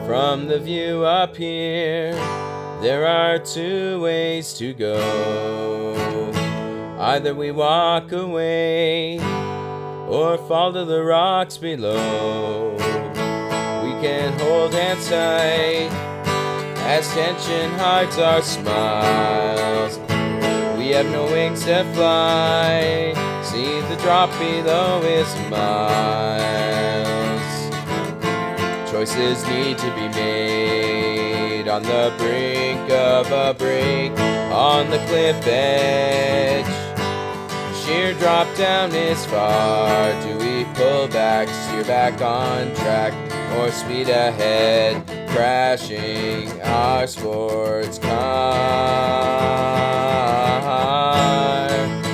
From the view up here, there are two ways to go. Either we walk away or fall to the rocks below. We can hold hands tight as tension hides our smiles. We have no wings to fly, see the drop below is miles. Choices need to be made on the brink of a break, on the cliff edge. Sheer drop down is far. Do we pull back, steer back on track, or speed ahead, crashing our sports car?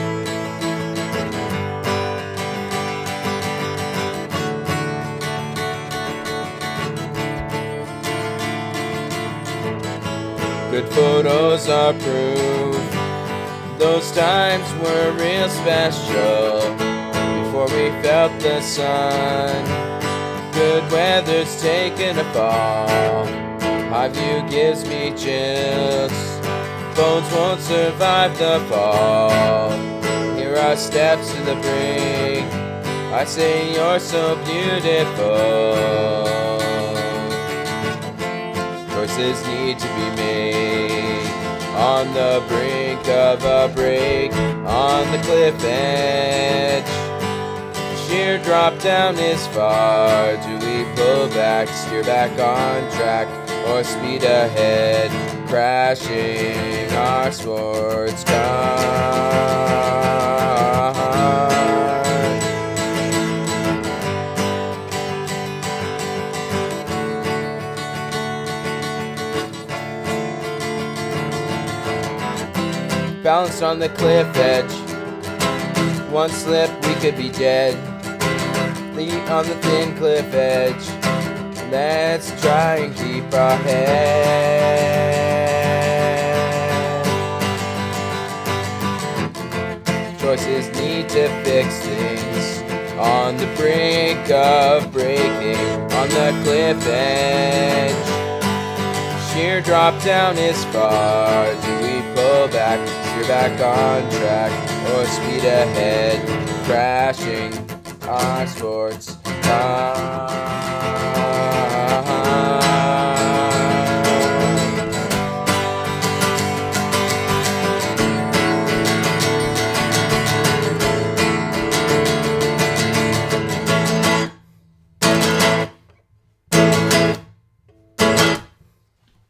Good photos are proof those times were real special before we felt the sun. Good weather's taken a fall. High view gives me chills. Bones won't survive the fall. Here are steps to the brink. I say you're so beautiful. Choices need to be made on the brink of a break, on the cliff edge. Sheer drop down is far. Do we pull back, steer back on track, or speed ahead, crashing our sports car? Balanced on the cliff edge, one slip we could be dead. Lean on the thin cliff edge, let's try and keep our head. Choices need to fix things on the brink of breaking, on the cliff edge. Sheer drop down is far. Do we pull back, steer back on track, or speed ahead, crashing our sports car?